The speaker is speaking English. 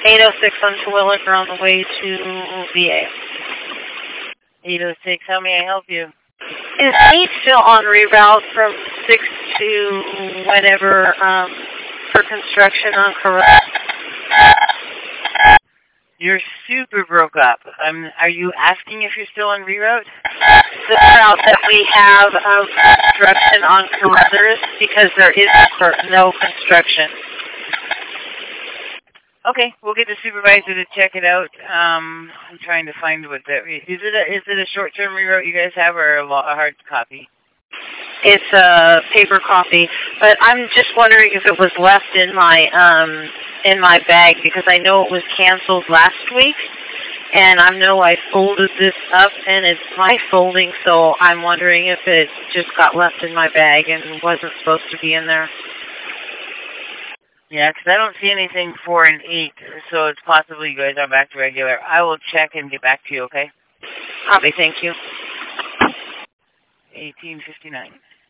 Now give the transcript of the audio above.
806 on Terwilliger on the way to VA. 806, how may I help you? Is 8 still on reroute from 6 to whatever for construction on Corral? You're super broke up. Are you asking if you're still on reroute? The route that we have of construction on Carruthers because there is no construction. Okay, we'll get the supervisor to check it out. I'm trying to find what that is. Is it a short-term reroute you guys have or a hard copy? It's a paper copy, but I'm just wondering if it was left in my bag because I know it was canceled last week, and I know I folded this up and it's my folding, so I'm wondering if it just got left in my bag and wasn't supposed to be in there. Yeah, because I don't see anything 4 and 8, so it's possible you guys are back to regular. I will check and get back to you, okay? Copy, thank you. 1859.